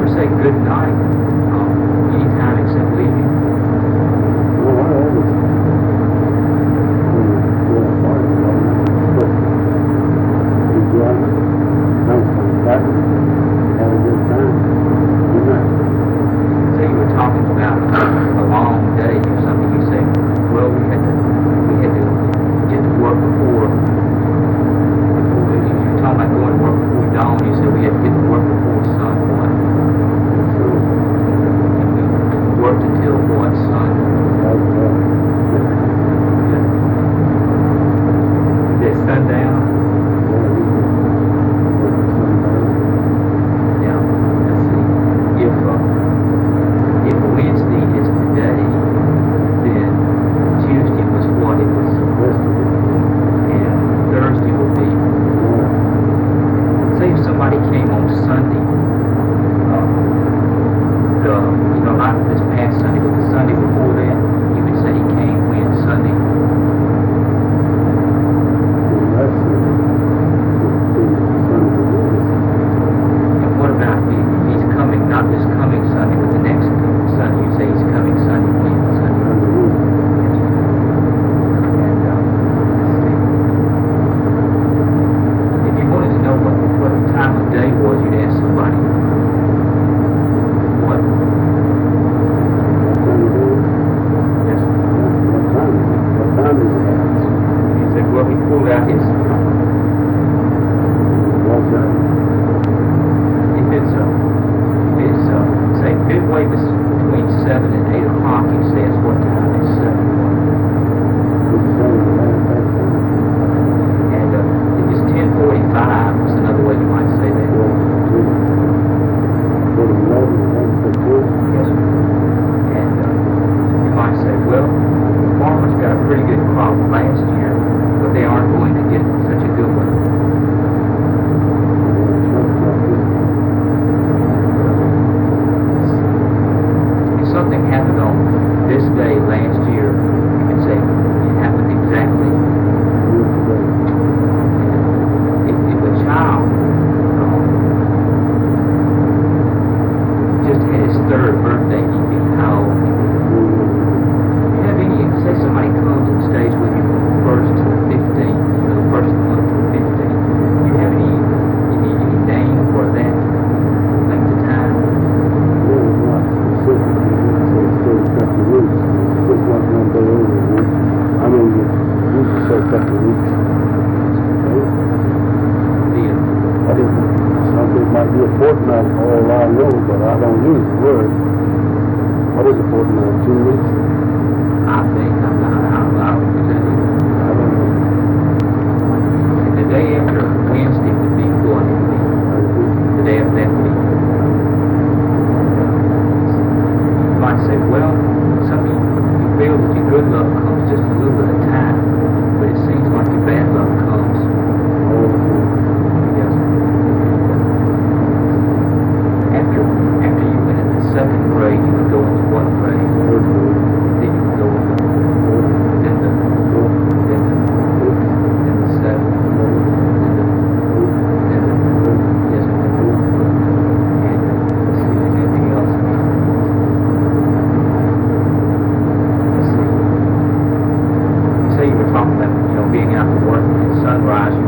ever say good night anytime except leaving? Well, I always, when you're going party, you know, but you go out, nice coming back, have a good time. Good night. So you were talking about a long day or something. You say, well, we had to get to work before you were talking about going to work before dawn. You said we had to get to work before sunset. So, And we worked until what, sun? Did sundown? Yeah, let's see. If Wednesday is today, then Tuesday was what it was, and Thursday will be. Say if somebody came on Sunday, not this past Sunday, but the Sunday before that, you would say he came when Sunday. And what about if he's coming, not this coming Sunday, but the next Sunday? You say he's coming Sunday when Sunday. And let's see. If you wanted to know what time of day was, you'd ask somebody. What? Yes. What time is it? He said, well, he pulled out his. What's that? If it's say midway between 7 and 8 o'clock, he says, what time is 7? And if it's 10:45, it's another way you might say that. Yes. And you might say, well, the farmers got a pretty good crop last year, but they aren't going to get such a good one. If something happened on this day last year, you can say it happened exactly. If a child just had his 3rd birthday, he'd be how old? You have any, say somebody comes and stays with you from the 1st to the 15th, the 1st of the month to the 15th, do you have any name for that length of time? I mean, you used to say a couple of weeks. Something might be a fortnight, all I know, but I don't use the word. What is a fortnight? 2 weeks? I think I'm not, I don't do that either. I don't know. And the day after Wednesday would be what? It would be the day after that week. You might say, well, some of you feel that your good luck comes just a little bit of time, but it seems like your bad luck comes. Yes. After you went in the 2nd grade, you would go into what grade? Then you would go into then the 7th, yes, and let's see if there's anything else. Let's see. You say you were talking about, being out to work at sunrise.